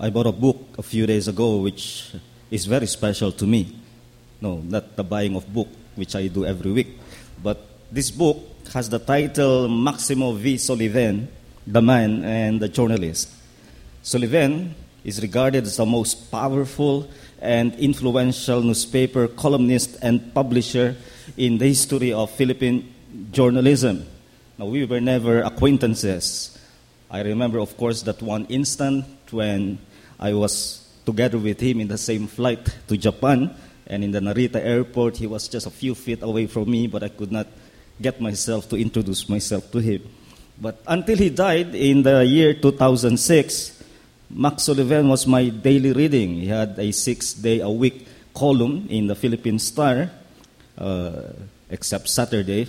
I bought a book a few days ago which is very special to me. No, not the buying of book, which I do every week. But this book has the title Maximo V. Sullivan, the Man and the Journalist. Sullivan is regarded as the most powerful and influential newspaper columnist and publisher in the history of Philippine journalism. Now, we were never acquaintances. I remember, of course, that one instant when I was together with him in the same flight to Japan, and in the Narita airport, he was just a few feet away from me, but I could not get myself to introduce myself to him. But until he died in the year 2006, Max Sullivan was my daily reading. He had a 6-day-a-week column in the Philippine Star, except Saturday.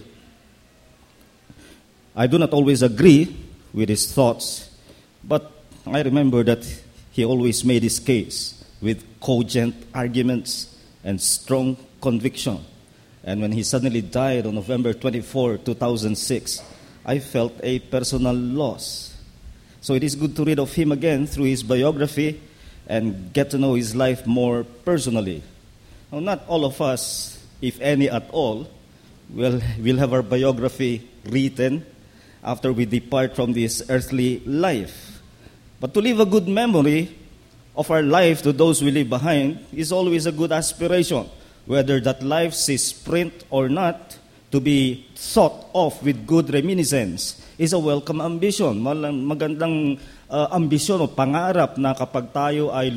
I do not always agree with his thoughts, but I remember that he always made his case with cogent arguments and strong conviction. And when he suddenly died on November 24, 2006, I felt a personal loss. So it is good to read of him again through his biography and get to know his life more personally. Now, not all of us, if any at all, will have our biography written after we depart from this earthly life. But to leave a good memory of our life to those we leave behind is always a good aspiration, whether that life sees print or not. To be thought of with good reminiscence is a welcome ambition. Magandang ambisyon o pangarap na kapag tayo ay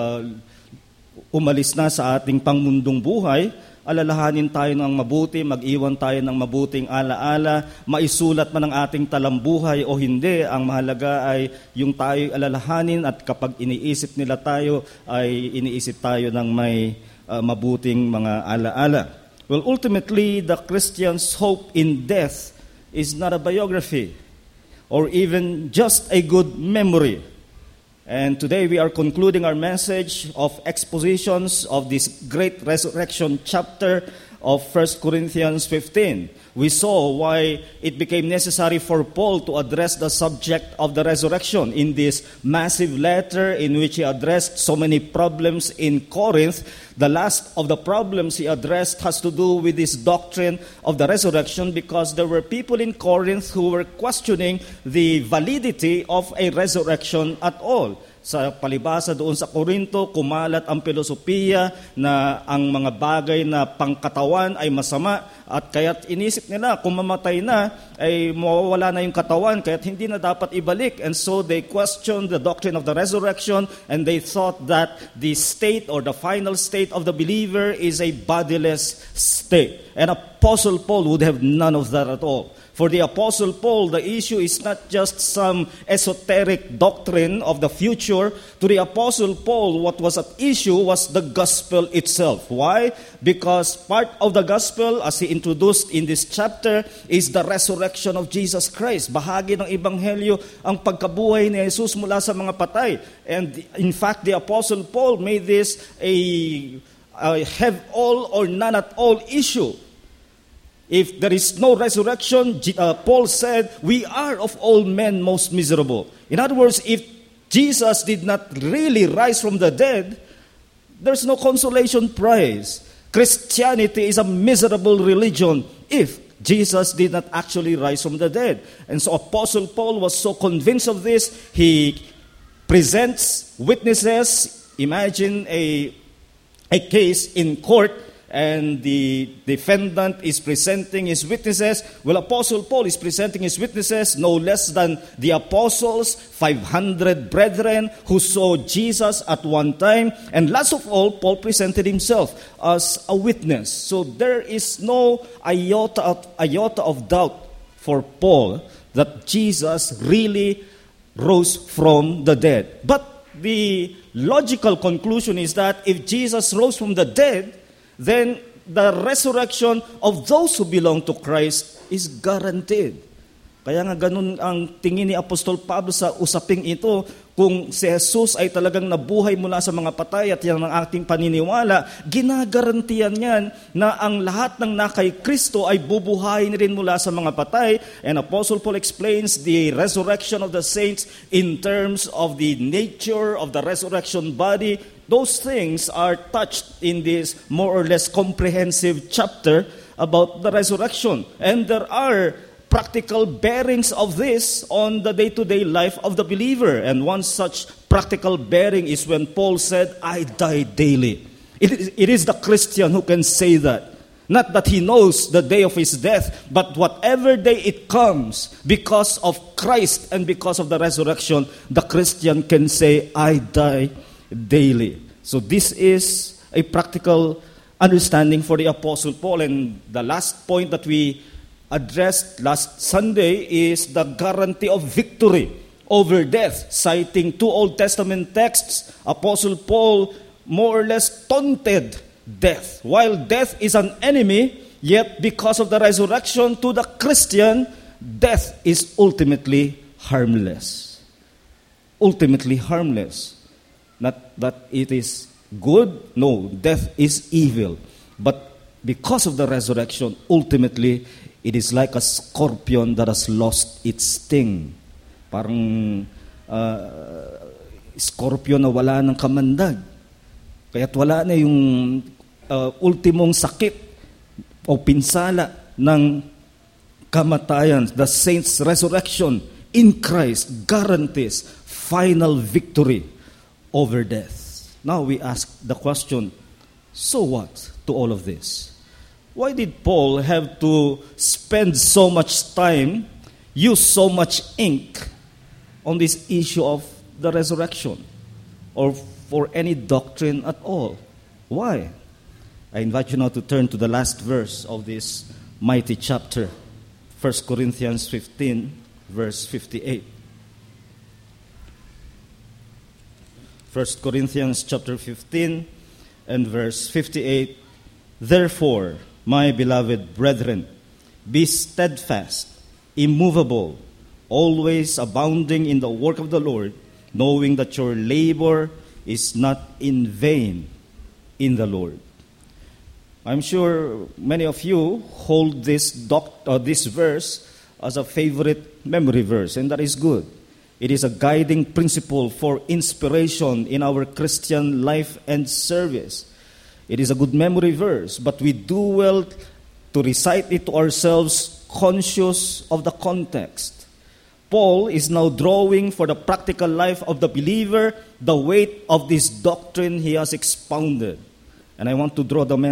umalis na sa ating pangmundong buhay, alalahanin tayo ng mabuti, mag-iwan tayo ng mabuting alaala, maisulat man ang ating talambuhay o hindi, ang mahalaga ay yung tayo alalahanin at kapag iniisip nila tayo, ay iniisip tayo ng may mabuting mga alaala. Well, ultimately, the Christian's hope in death is not a biography or even just a good memory. And today we are concluding our message of expositions of this great resurrection chapter of 1 Corinthians 15. We saw why it became necessary for Paul to address the subject of the resurrection in this massive letter in which he addressed so many problems in Corinth. The last of the problems he addressed has to do with this doctrine of the resurrection because there were people in Corinth who were questioning the validity of a resurrection at all. Sa palibasa doon sa Korinto, kumalat ang filosofiya na ang mga bagay na pangkatawan ay masama at kaya't inisip nila kung mamatay na ay mawawala na yung katawan kaya't hindi na dapat ibalik. And so they questioned the doctrine of the resurrection and they thought that the state or the final state of the believer is a bodiless state. And Apostle Paul would have none of that at all. For the Apostle Paul, the issue is not just some esoteric doctrine of the future. To the Apostle Paul, what was at issue was the gospel itself. Why? Because part of the gospel, as he introduced in this chapter, is the resurrection of Jesus Christ. Bahagi ng Ebanghelyo ang pagkabuhay ni Jesus mula sa mga patay. And in fact, the Apostle Paul made this a have all or none at all issue. If there is no resurrection, Paul said, we are of all men most miserable. In other words, if Jesus did not really rise from the dead, there's no consolation prize. Christianity is a miserable religion if Jesus did not actually rise from the dead. And so Apostle Paul was so convinced of this, he presents witnesses. Imagine a case in court, and the defendant is presenting his witnesses. Well, Apostle Paul is presenting his witnesses, no less than the apostles, 500 brethren who saw Jesus at one time. And last of all, Paul presented himself as a witness. So there is no iota of doubt for Paul that Jesus really rose from the dead. But the logical conclusion is that if Jesus rose from the dead, then the resurrection of those who belong to Christ is guaranteed. Kaya nga ganun ang tingin ni Apostol Pablo sa usaping ito. Kung si Jesus ay talagang nabuhay mula sa mga patay at yan ang ating paniniwala, ginagarantiyan yan na ang lahat ng nakay Kristo ay bubuhayin rin mula sa mga patay. And Apostle Paul explains the resurrection of the saints in terms of the nature of the resurrection body. Those things are touched in this more or less comprehensive chapter about the resurrection. And there are practical bearings of this on the day-to-day life of the believer. And one such practical bearing is when Paul said, I die daily. It is the Christian who can say that. Not that he knows the day of his death, but whatever day it comes, because of Christ and because of the resurrection, the Christian can say, I die daily. So this is a practical understanding for the Apostle Paul. And the last point that we addressed last Sunday is the guarantee of victory over death. Citing two Old Testament texts, Apostle Paul more or less taunted death. While death is an enemy, yet because of the resurrection to the Christian, death is ultimately harmless. Ultimately harmless. Not that it is good, no, death is evil. But because of the resurrection, ultimately, it is like a scorpion that has lost its sting. Parang scorpion na wala ng kamandag. Kaya't wala na yung ultimong sakit o pinsala ng kamatayan. The saints' resurrection in Christ guarantees final victory over death. Now we ask the question, so what to all of this? Why did Paul have to spend so much time, use so much ink on this issue of the resurrection or for any doctrine at all? Why? I invite you now to turn to the last verse of this mighty chapter, 1 Corinthians 15, verse 58. 1 Corinthians chapter 15 and verse 58, therefore, my beloved brethren, be steadfast, immovable, always abounding in the work of the Lord, knowing that your labor is not in vain in the Lord. I'm sure many of you hold this verse as a favorite memory verse, and that is good. It is a guiding principle for inspiration in our Christian life and service. It is a good memory verse, but we do well to recite it to ourselves conscious of the context. Paul is now drawing for the practical life of the believer the weight of this doctrine he has expounded. And I want to draw the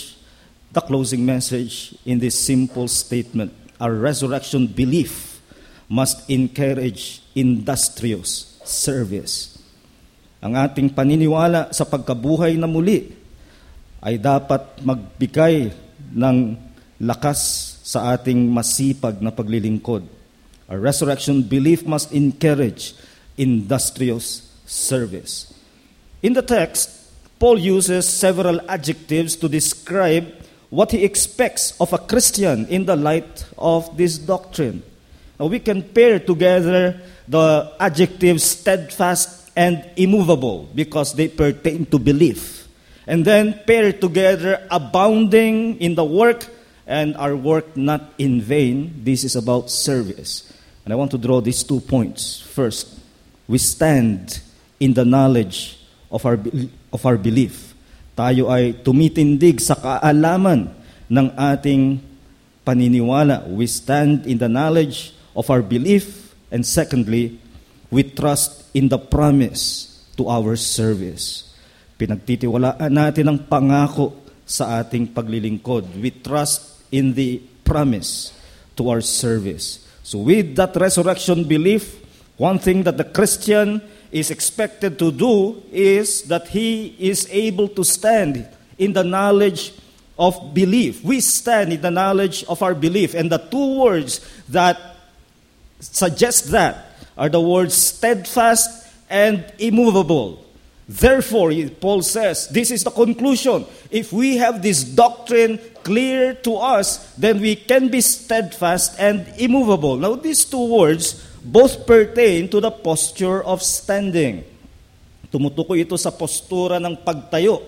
closing message in this simple statement. Our resurrection belief must encourage industrious service. Ang ating paniniwala sa pagkabuhay na muli ay dapat magbigay ng lakas sa ating masipag na paglilingkod. Our resurrection belief must encourage industrious service. In the text, Paul uses several adjectives to describe what he expects of a Christian in the light of this doctrine. Now, we can pair together the adjectives steadfast and immovable because they pertain to belief. And then pair together abounding in the work and our work not in vain. This is about service. And I want to draw these 2 points. First, we stand in the knowledge of our belief. Tayo ay tumitindig sa kaalaman ng ating paniniwala. We stand in the knowledge of our belief. And secondly, we trust in the promise to our service. Pinagtitiwalaan natin ang pangako sa ating paglilingkod. We trust in the promise to our service. So with that resurrection belief, one thing that the Christian is expected to do is that he is able to stand in the knowledge of belief. We stand in the knowledge of our belief. And the two words that suggest that are the words steadfast and immovable. Therefore, Paul says, this is the conclusion. If we have this doctrine clear to us, then we can be steadfast and immovable. Now, these two words both pertain to the posture of standing. Tumutukoy ito sa postura ng pagtayo.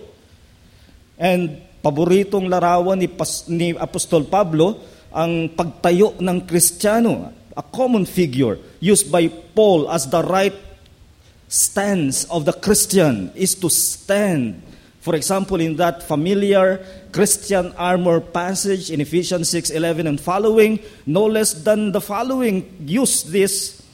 And paboritong larawan ni Apostol Pablo, ang pagtayo ng Kristiyano, a common figure used by Paul as the right stance of the Christian is to stand. For example, in that familiar Christian armor passage in Ephesians 6:11 and following, no less than the following use this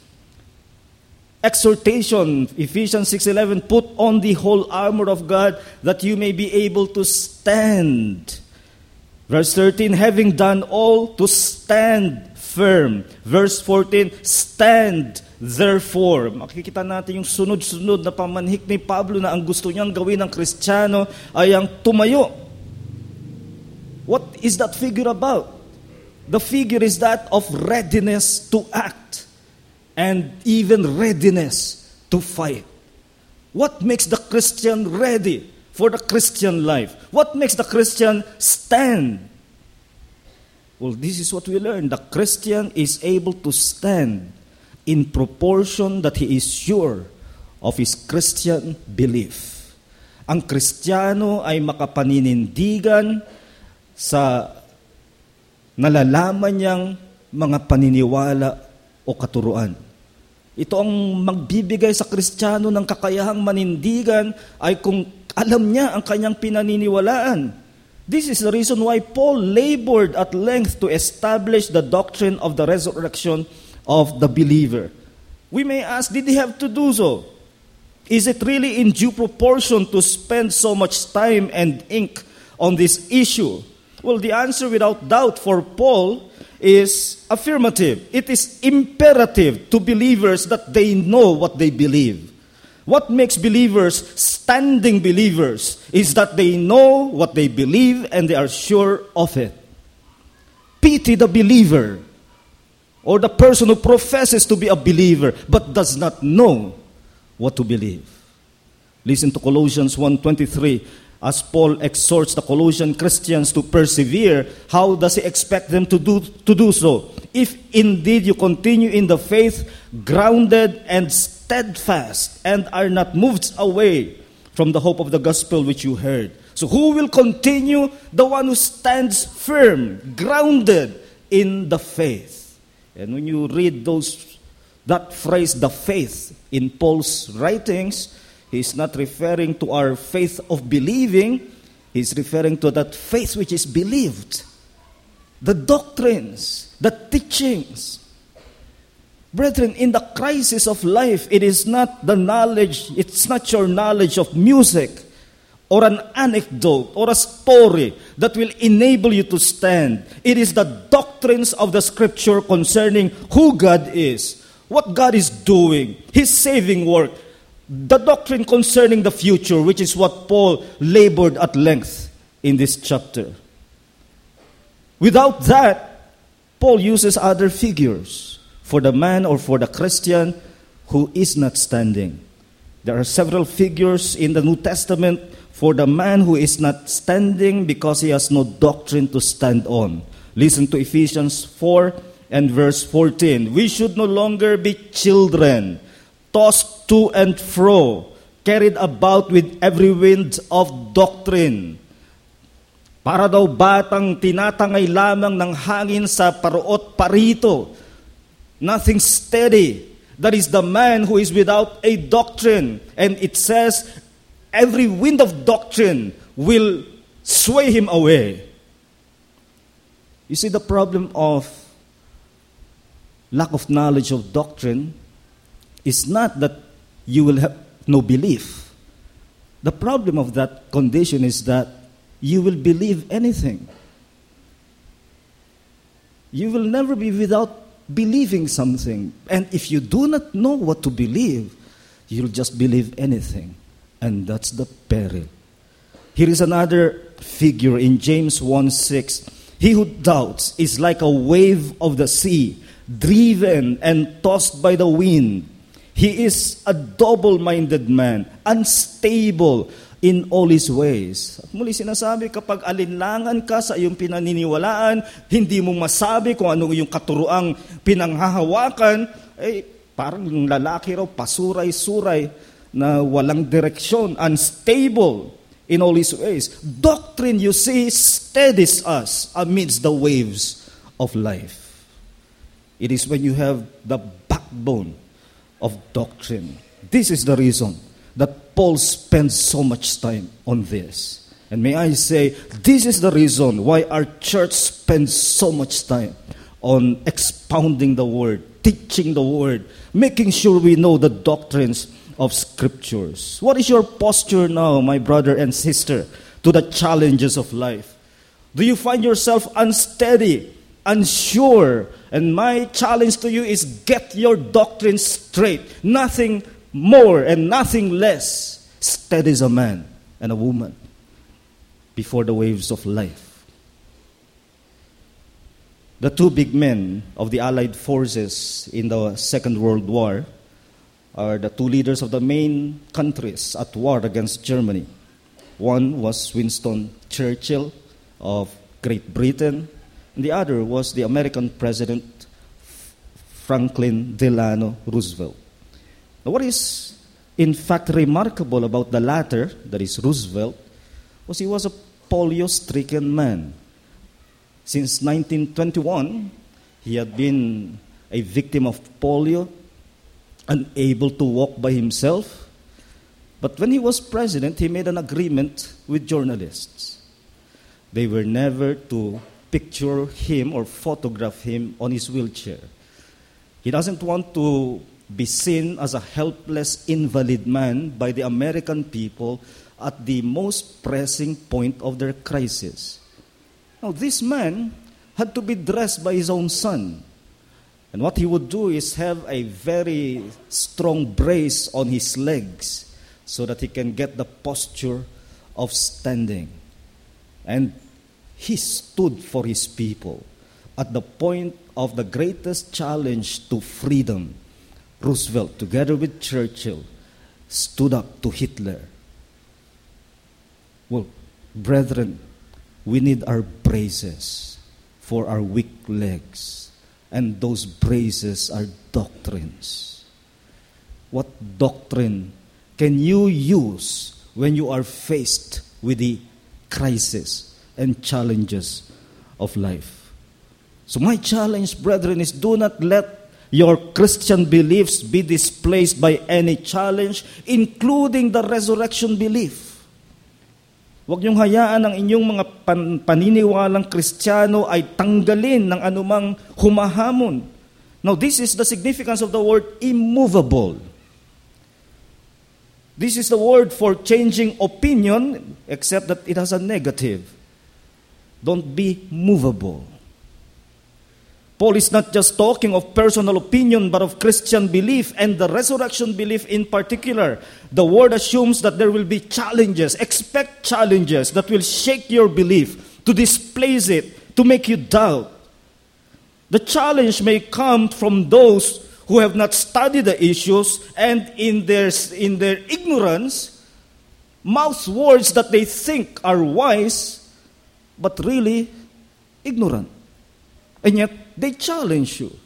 exhortation, Ephesians 6:11, put on the whole armor of God that you may be able to stand. Verse 13, having done all, to stand firm. Verse 14, stand therefore. Makikita natin yung sunod-sunod na pamanhik ni Pablo na ang gusto niyang gawin ng Kristiyano ay ang tumayo. What is that figure about? The figure is that of readiness to act and even readiness to fight. What makes the Christian ready for the Christian life? What makes the Christian stand? Well, this is what we learn. The Christian is able to stand in proportion that he is sure of his Christian belief. Ang Kristiyano ay makapaninindigan sa nalalaman niyang mga paniniwala o katuruan. Ito ang magbibigay sa Kristiyano ng kakayahang manindigan ay kung alam niya ang kanyang pinaniniwalaan. This is the reason why Paul labored at length to establish the doctrine of the resurrection of the believer. We may ask, did he have to do so? Is it really in due proportion to spend so much time and ink on this issue? Well, the answer without doubt for Paul is affirmative. It is imperative to believers that they know what they believe. What makes believers standing believers is that they know what they believe and they are sure of it. Pity the believer or the person who professes to be a believer but does not know what to believe. Listen to Colossians 1:23. As Paul exhorts the Colossian Christians to persevere, how does he expect them to do so? If indeed you continue in the faith, grounded and steadfast, and are not moved away from the hope of the gospel which you heard. So who will continue? The one who stands firm, grounded in the faith. And when you read that phrase, the faith, in Paul's writings, he's not referring to our faith of believing. He's referring to that faith which is believed. The doctrines, the teachings. Brethren, in the crisis of life, it is not the knowledge, it's not your knowledge of music or an anecdote or a story that will enable you to stand. It is the doctrines of the Scripture concerning who God is, what God is doing, His saving work, the doctrine concerning the future, which is what Paul labored at length in this chapter. Without that, Paul uses other figures for the man or for the Christian who is not standing. There are several figures in the New Testament for the man who is not standing because he has no doctrine to stand on. Listen to Ephesians 4 and verse 14. We should no longer be children, tossed to and fro, carried about with every wind of doctrine. Para daw batang tinatangay lamang ng hangin sa paruot parito. Nothing steady. That is the man who is without a doctrine. And it says, every wind of doctrine will sway him away. You see, the problem of lack of knowledge of doctrine is not that you will have no belief. The problem of that condition is that you will believe anything. You will never be without believing something. And if you do not know what to believe, you'll just believe anything. And that's the peril. Here is another figure in James 1:6. He who doubts is like a wave of the sea, driven and tossed by the wind. He is a double-minded man, unstable in all his ways. At muli sinasabi, kapag alinlangan ka sa iyong pinaniniwalaan, hindi mo masabi kung ano yung katuruang pinanghahawakan, parang yung lalaki raw, pasuray-suray na walang direksyon, unstable in all his ways. Doctrine, you see, steadies us amidst the waves of life. It is when you have the backbone of doctrine. This is the reason that Paul spends so much time on this. And may I say, this is the reason why our church spends so much time on expounding the Word, teaching the Word, making sure we know the doctrines of Scriptures. What is your posture now, my brother and sister, to the challenges of life? Do you find yourself unsteady, unsure? And my challenge to you is get your doctrine straight. Nothing more and nothing less. Steady as a man and a woman before the waves of life. The two big men of the Allied forces in the Second World War are the two leaders of the main countries at war against Germany. One was Winston Churchill of Great Britain, and the other was the American President Franklin Delano Roosevelt. Now, what is in fact remarkable about the latter, that is Roosevelt, was he was a polio-stricken man. Since 1921, he had been a victim of polio, unable to walk by himself. But when he was president, he made an agreement with journalists. They were never to picture him or photograph him on his wheelchair. He doesn't want to be seen as a helpless invalid man by the American people at the most pressing point of their crisis. Now, this man had to be dressed by his own son. And what he would do is have a very strong brace on his legs so that he can get the posture of standing. And he stood for his people at the point of the greatest challenge to freedom. Roosevelt, together with Churchill, stood up to Hitler. Well, brethren, we need our braces for our weak legs. And those braces are doctrines. What doctrine can you use when you are faced with the crisis and challenges of life? So my challenge, brethren, is do not let your Christian beliefs be displaced by any challenge, including the resurrection belief. Huwag niyong hayaan ang inyong mga paniniwalang Kristiyano ay tanggalin ng anumang humahamon. Now, this is the significance of the word immovable. This is the word for changing opinion, except that it has a negative. Don't be movable. Paul is not just talking of personal opinion, but of Christian belief and the resurrection belief in particular. The word assumes that there will be challenges. Expect challenges that will shake your belief, to displace it, to make you doubt. The challenge may come from those who have not studied the issues and in their ignorance, mouth words that they think are wise, but really ignorant. And yet, they challenge you.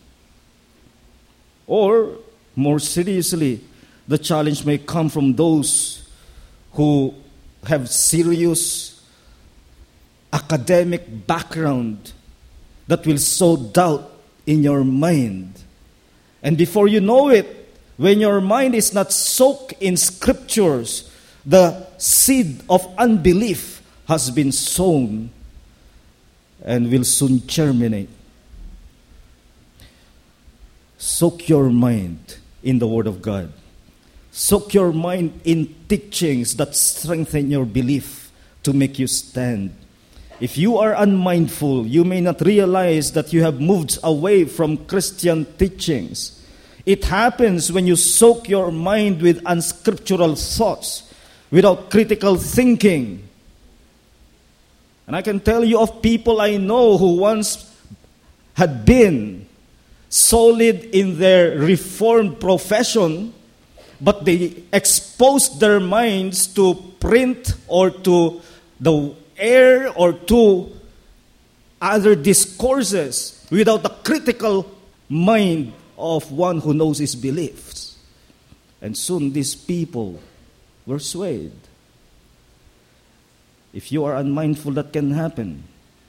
Or, more seriously, the challenge may come from those who have serious academic background that will sow doubt in your mind. And before you know it, when your mind is not soaked in scriptures, the seed of unbelief has been sown and will soon germinate. Soak your mind in the Word of God. Soak your mind in teachings that strengthen your belief to make you stand. If you are unmindful, you may not realize that you have moved away from Christian teachings. It happens when you soak your mind with unscriptural thoughts, without critical thinking. And I can tell you of people I know who once had been solid in their reformed profession, but they exposed their minds to print or to the air or to other discourses without the critical mind of one who knows his beliefs. And soon these people were swayed. If you are unmindful, that can happen.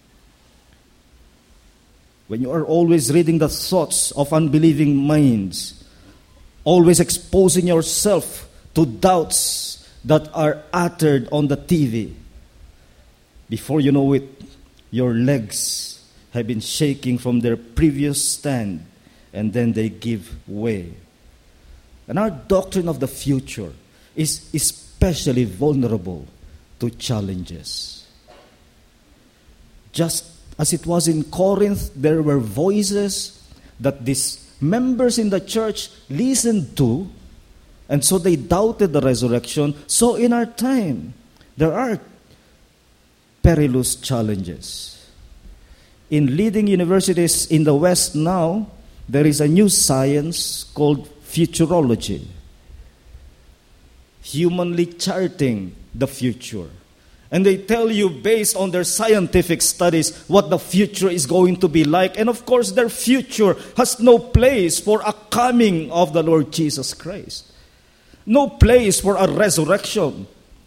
When you are always reading the thoughts of unbelieving minds, always exposing yourself to doubts that are uttered on the TV, before you know it, your legs have been shaking from their previous stand, and then they give way. And our doctrine of the future is especially vulnerable to challenges. Just as it was in Corinth, there were voices that these members in the church listened to, and so they doubted the resurrection. So in our time, there are perilous challenges. In leading universities in the West now, there is a new science called futurology, humanly charting the future. And they tell you based on their scientific studies what the future is going to be like. And of course, their future has no place for a coming of the Lord Jesus Christ. No place for a resurrection.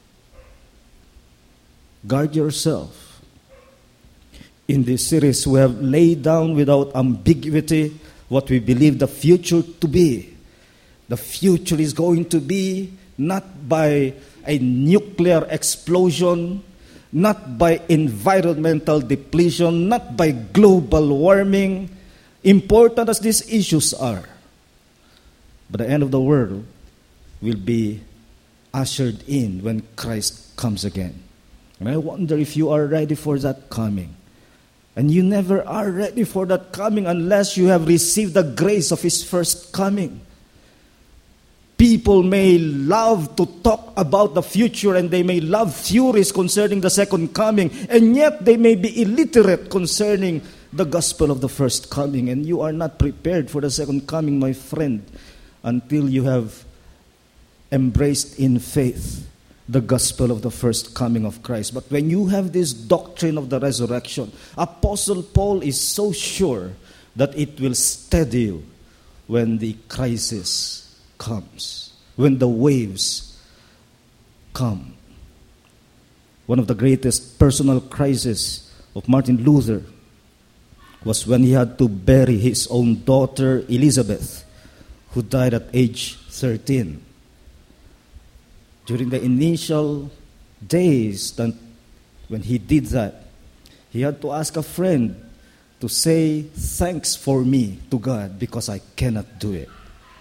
Guard yourself. In this series, we have laid down without ambiguity what we believe the future to be. The future is going to be not by a nuclear explosion, not by environmental depletion, not by global warming, important as these issues are. But the end of the world will be ushered in when Christ comes again. And I wonder if you are ready for that coming. And you never are ready for that coming unless you have received the grace of His first coming. People may love to talk about the future and they may love theories concerning the second coming, and yet they may be illiterate concerning the gospel of the first coming. And you are not prepared for the second coming, my friend, until you have embraced in faith the gospel of the first coming of Christ. But when you have this doctrine of the resurrection, Apostle Paul is so sure that it will steady you when the crisis comes, when the waves come. One of the greatest personal crises of Martin Luther was when he had to bury his own daughter Elizabeth, who died at age 13. During the initial days when he did that, he had to ask a friend to say thanks for me to God because I cannot do it.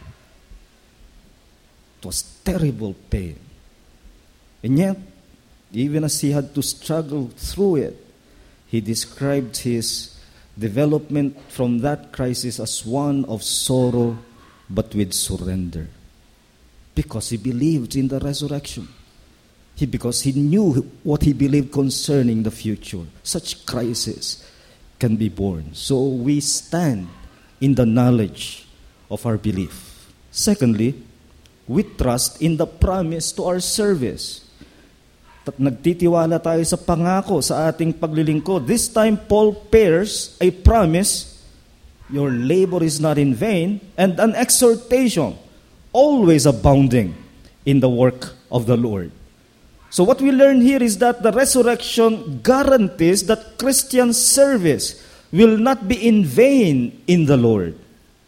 It was terrible pain. And yet, even as he had to struggle through it, he described his development from that crisis as one of sorrow but with surrender. Because he believed in the resurrection. Because he knew what he believed concerning the future. Such crisis can be borne. So we stand in the knowledge of our belief. Secondly, we trust in the promise to our service. Nagtitiwala tayo sa pangako sa ating paglilingkod. This time, Paul pairs a promise, your labor is not in vain, and an exhortation, always abounding in the work of the Lord. So what we learn here is that the resurrection guarantees that Christian service will not be in vain in the Lord.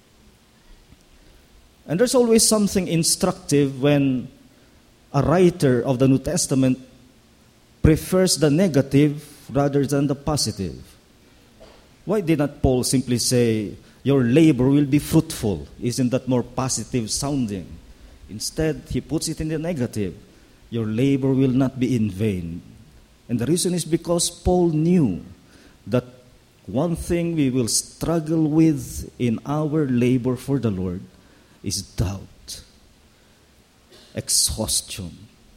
And there's always something instructive when a writer of the New Testament prefers the negative rather than the positive. Why did not Paul simply say, your labor will be fruitful? Isn't that more positive sounding? Instead, he puts it in the negative. Your labor will not be in vain. And the reason is because Paul knew that one thing we will struggle with in our labor for the Lord is doubt, exhaustion,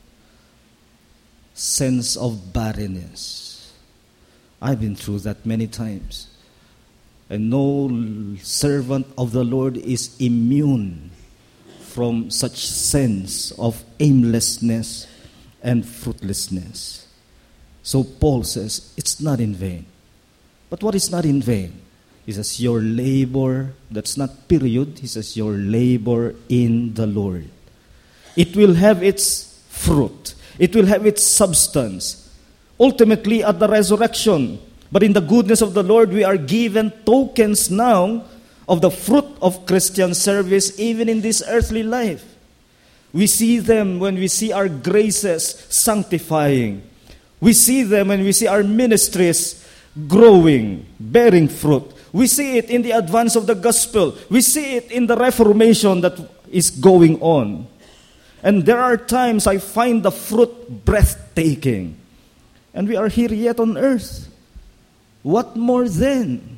sense of barrenness. I've been through that many times. And no servant of the Lord is immune from such sense of aimlessness and fruitlessness. So Paul says, it's not in vain. But what is not in vain? He says, your labor, that's not period. He says, your labor in the Lord. It will have its fruit. It will have its substance. Ultimately, at the resurrection. But in the goodness of the Lord, we are given tokens now of the fruit of Christian service, even in this earthly life. We see them when we see our graces sanctifying. We see them when we see our ministries growing, bearing fruit. We see it in the advance of the gospel. We see it in the reformation that is going on. And there are times I find the fruit breathtaking. And we are here yet on earth. What more then?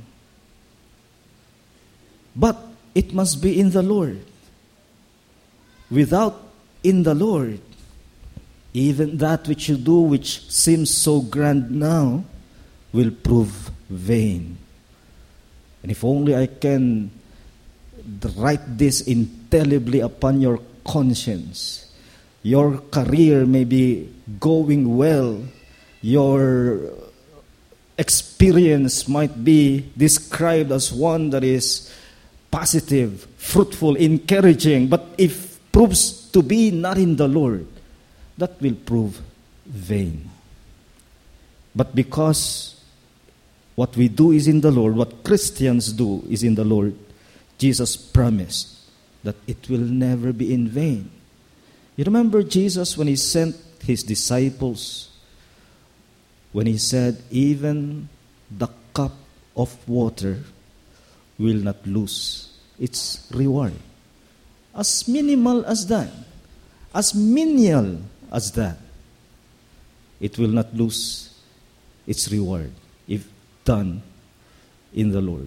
But it must be in the Lord. Without in the Lord, even that which you do which seems so grand now will prove vain. And if only I can write this indelibly upon your conscience. Your career may be going well. Your experience might be described as one that is positive, fruitful, encouraging. But if proves to be not in the Lord, that will prove vain. But because what we do is in the Lord, what Christians do is in the Lord, Jesus promised that it will never be in vain. You remember Jesus when he sent his disciples, when he said, even the cup of water will not lose its reward. As minimal as that, as menial as that, it will not lose its reward if done in the Lord.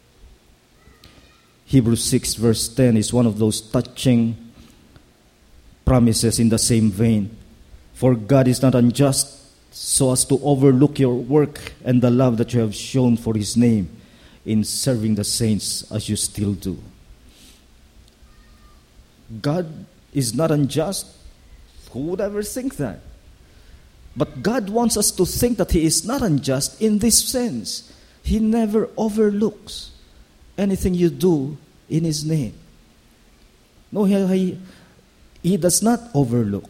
Hebrews 6 verse 10 is one of those touching promises in the same vein. For God is not unjust so as to overlook your work and the love that you have shown for his name in serving the saints as you still do. God is not unjust. Who would ever think that? But God wants us to think that he is not unjust in this sense. He never overlooks anything you do in his name. No, he does not overlook.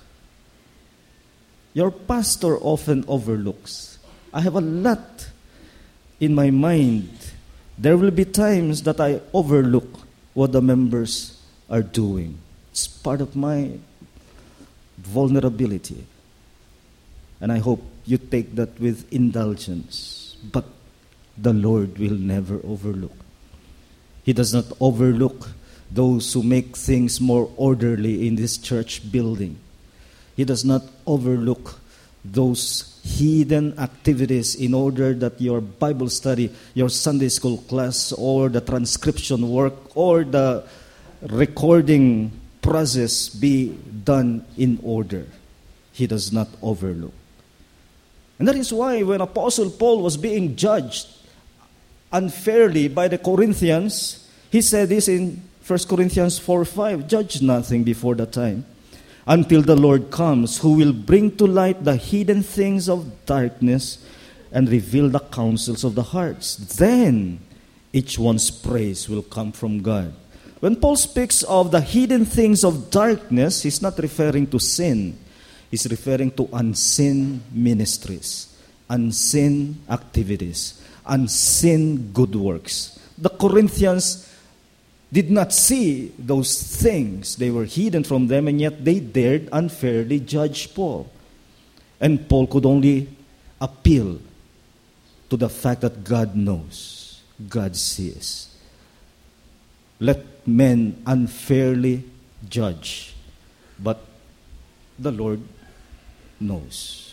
Your pastor often overlooks. I have a lot in my mind. There will be times that I overlook what the members are doing. It's part of my vulnerability. And I hope you take that with indulgence. But the Lord will never overlook. He does not overlook those who make things more orderly in this church building. He does not overlook those hidden activities in order that your Bible study, your Sunday school class, or the transcription work, or the recording process be done in order. He does not overlook. And that is why when Apostle Paul was being judged unfairly by the Corinthians, he said this in 1 Corinthians 4:5, judge nothing before the time, until the Lord comes, who will bring to light the hidden things of darkness and reveal the counsels of the hearts. Then each one's praise will come from God. When Paul speaks of the hidden things of darkness, he's not referring to sin. He's referring to unseen ministries, unseen activities, unseen good works. The Corinthians did not see those things. They were hidden from them, and yet they dared unfairly judge Paul. And Paul could only appeal to the fact that God knows, God sees. Let men unfairly judge, but the Lord knows.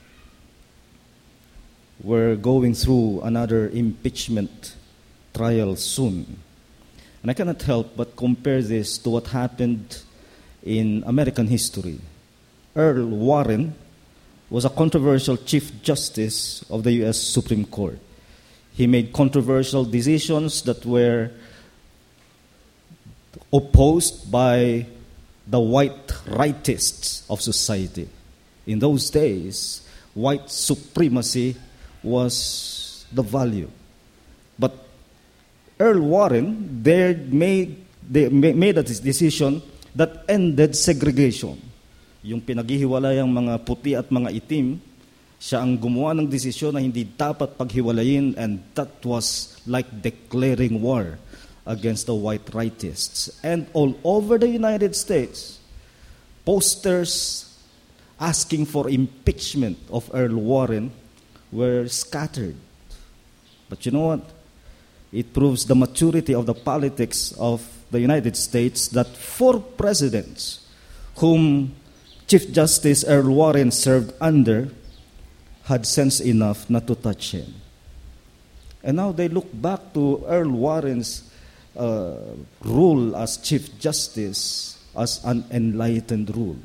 We're going through another impeachment trial soon. And I cannot help but compare this to what happened in American history. Earl Warren was a controversial Chief Justice of the U.S. Supreme Court. He made controversial decisions that were opposed by the white rightists of society. In those days, white supremacy was the value. But Earl Warren, they made a decision that ended segregation. Yung pinaghihiwalayang mga puti at mga itim, siya ang gumawa ng desisyon na hindi dapat paghiwalayin, and that was like declaring war against the white rightists. And all over the United States, posters asking for impeachment of Earl Warren were scattered. But you know what? It proves the maturity of the politics of the United States that 4 presidents whom Chief Justice Earl Warren served under had sense enough not to touch him. And now they look back to Earl Warren's rule as Chief Justice as an enlightened rule.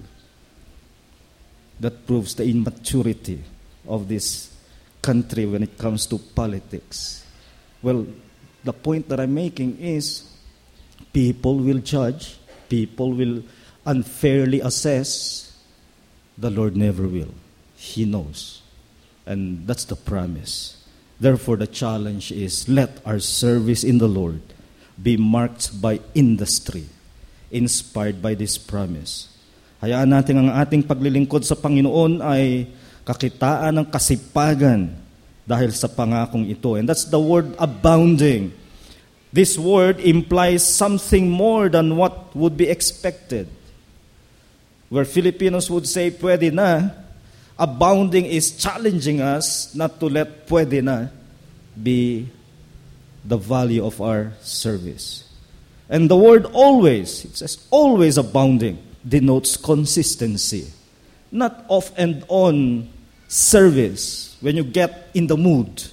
That proves the immaturity of this country when it comes to politics. Well, the point that I'm making is people will judge, people will unfairly assess. The Lord never will. He knows. And that's the promise. Therefore, the challenge is, let our service in the Lord be marked by industry, inspired by this promise. Hayaan natin ang ating paglilingkod sa Panginoon ay kakitaan ng kasipagan dahil sa pangakong ito. And that's the word abounding. This word implies something more than what would be expected. Where Filipinos would say, pwede na, abounding is challenging us not to let pwede na be the value of our service. And the word always, it says always abounding, denotes consistency. Not off and on service when you get in the mood.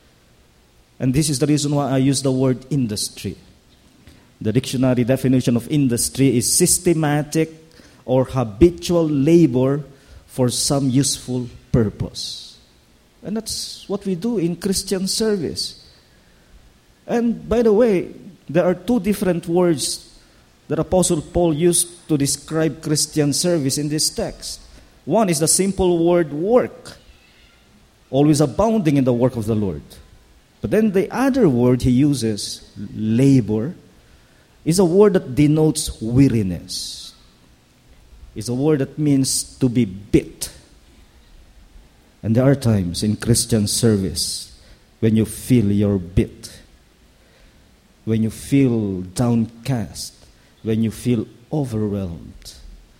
And this is the reason why I use the word industry. The dictionary definition of industry is systematic or habitual labor for some useful purpose. And that's what we do in Christian service. And by the way, there are 2 different words that Apostle Paul used to describe Christian service in this text. One is the simple word work, always abounding in the work of the Lord. But then the other word he uses, labor, is a word that denotes weariness. It's a word that means to be bit. And there are times in Christian service when you feel you're bit, when you feel downcast, when you feel overwhelmed.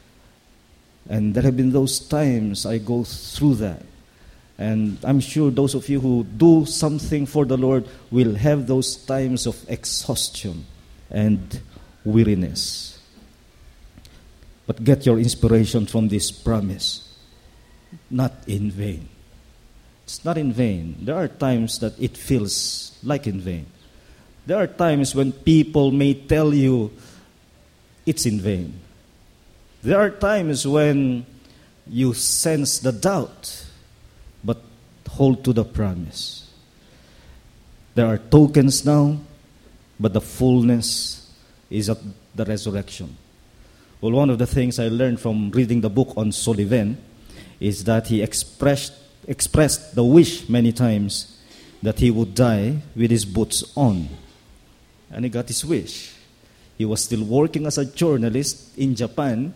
And there have been those times I go through that. And I'm sure those of you who do something for the Lord will have those times of exhaustion and weariness. But get your inspiration from this promise. Not in vain. It's not in vain. There are times that it feels like in vain. There are times when people may tell you it's in vain. There are times when you sense the doubt, but hold to the promise. There are tokens now, but the fullness is at the resurrection. Well, one of the things I learned from reading the book on Sullivan is that he expressed the wish many times that he would die with his boots on. And he got his wish. He was still working as a journalist in Japan,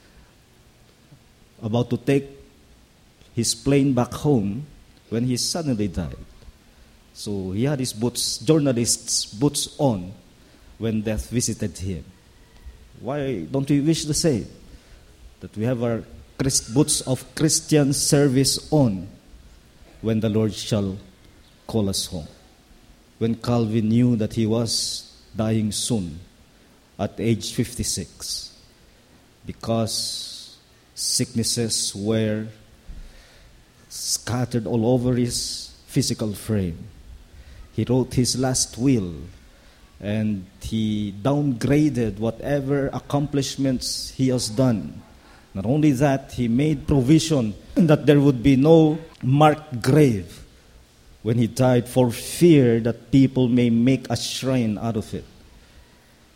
about to take his plane back home when he suddenly died. So he had his boots, journalist's boots on when death visited him. Why don't we wish the same? That we have our boots of Christian service on when the Lord shall call us home. When Calvin knew that he was dying soon at age 56 because sicknesses were scattered all over his physical frame, he wrote his last will and he downgraded whatever accomplishments he has done. Not only that, he made provision that there would be no marked grave when he died for fear that people may make a shrine out of it.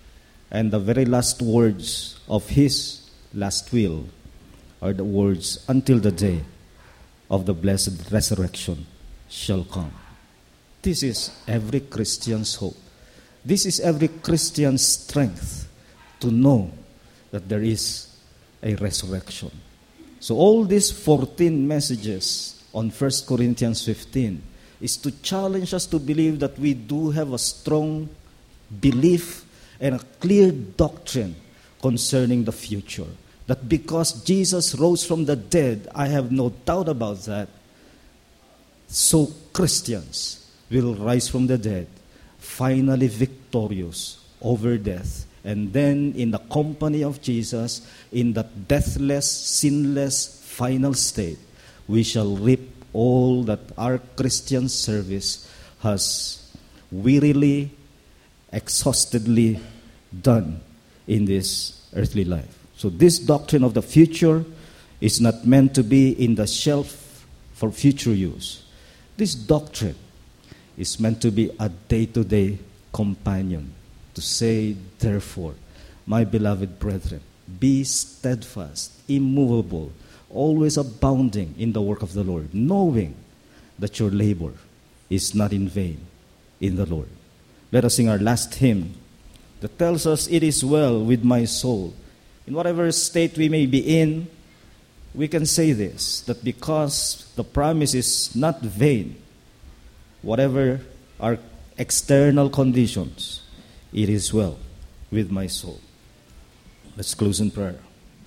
And the very last words of his last will are the words, until the day of the blessed resurrection shall come. This is every Christian's hope. This is every Christian's strength to know that there is a resurrection. So all these 14 messages on 1 Corinthians 15 is to challenge us to believe that we do have a strong belief and a clear doctrine concerning the future. That because Jesus rose from the dead, I have no doubt about that, so Christians will rise from the dead, finally victorious over death. And then in the company of Jesus, in that deathless, sinless, final state, we shall reap all that our Christian service has wearily, exhaustedly done in this earthly life. So this doctrine of the future is not meant to be in the shelf for future use. This doctrine is meant to be a day-to-day companion. To say, therefore, my beloved brethren, be steadfast, immovable, always abounding in the work of the Lord, knowing that your labor is not in vain in the Lord. Let us sing our last hymn that tells us, it is well with my soul. In whatever state we may be in, we can say this, that because the promise is not vain, whatever our external conditions, it is well with my soul. Let's close in prayer.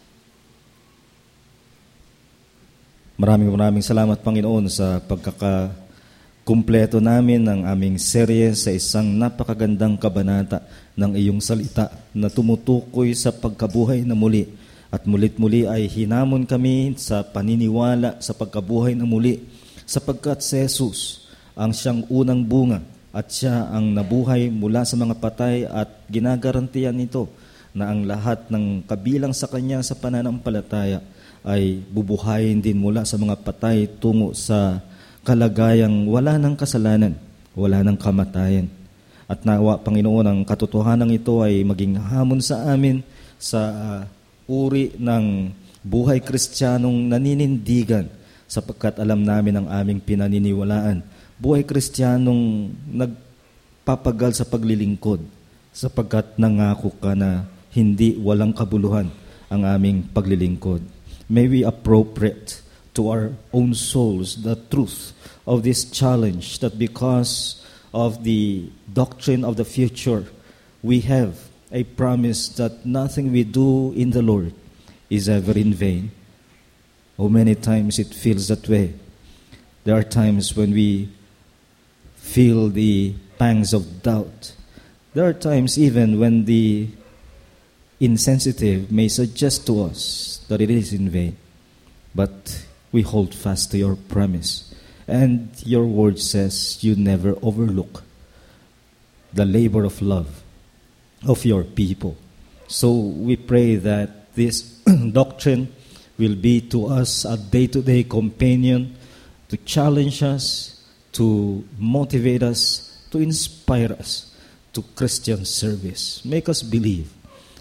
Maraming salamat, Panginoon, sa pagkakakumpleto namin ng aming serye sa isang napakagandang kabanata ng iyong salita na tumutukoy sa pagkabuhay na muli. At mulit-muli ay hinamon kami sa paniniwala sa pagkabuhay na muli, sapagkat si Jesus ang siyang unang bunga at siya ang nabuhay mula sa mga patay, at ginagarantiyan nito na ang lahat ng kabilang sa kanya sa pananampalataya ay bubuhayin din mula sa mga patay tungo sa kalagayang wala ng kasalanan, wala ng kamatayan. At nawa, Panginoon, ang katotohanan ito ay maging hamon sa amin sa uri ng buhay Kristiyanong naninindigan, sapagkat alam namin ang aming pinaniniwalaan. Buhay Kristiyanong nagpapagal sa paglilingkod, sapagkat nangako ka na hindi walang kabuluhan ang aming paglilingkod. May we appropriate to our own souls the truth of this challenge, that because of the doctrine of the future, we have a promise that nothing we do in the Lord is ever in vain. Oh, many times it feels that way. There are times when we feel the pangs of doubt. There are times even when the insensitive may suggest to us that it is in vain. But we hold fast to your promise. And your word says you never overlook the labor of love of your people. So we pray that this doctrine will be to us a day-to-day companion, to challenge us, to motivate us, to inspire us to Christian service. Make us believe,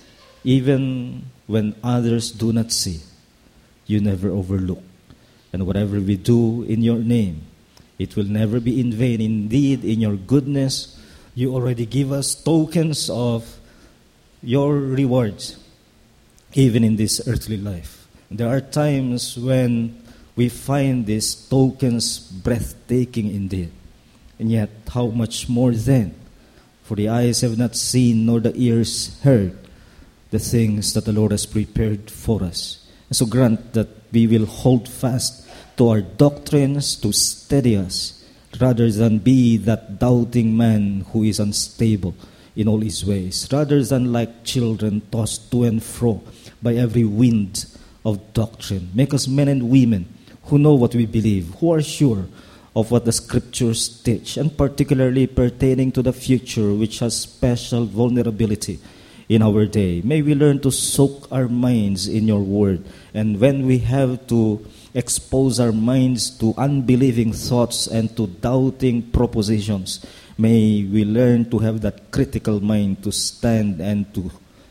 even when others do not see, you never overlook. And whatever we do in your name, it will never be in vain. Indeed, in your goodness, you already give us tokens of your rewards, even in this earthly life. There are times when we find these tokens breathtaking indeed. And yet, how much more then? For the eyes have not seen, nor the ears heard, the things that the Lord has prepared for us. And so grant that we will hold fast to our doctrines to steady us, rather than be that doubting man who is unstable in all his ways, rather than like children tossed to and fro by every wind of doctrine. Make us men and women who know what we believe, who are sure of what the Scriptures teach, and particularly pertaining to the future, which has special vulnerability in our day. May we learn to soak our minds in your word, and when we have to expose our minds to unbelieving thoughts and to doubting propositions, may we learn to have that critical mind to stand and to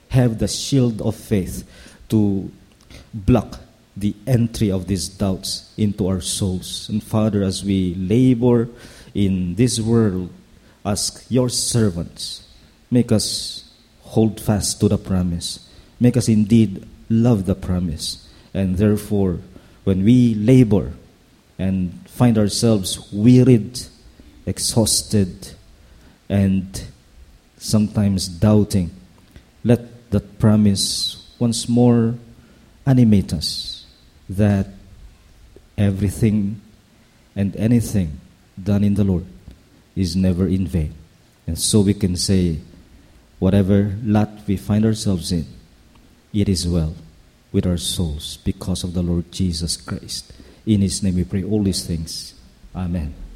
have the shield of faith to block the entry of these doubts into our souls. And Father, as we labor in this world as your servants, make us hold fast to the promise. Make us indeed love the promise. And therefore, when we labor and find ourselves wearied, exhausted, and sometimes doubting, let that promise once more animate us that everything and anything done in the Lord is never in vain. And so we can say, whatever lot we find ourselves in, it is well with our souls because of the Lord Jesus Christ. In His name we pray all these things. Amen.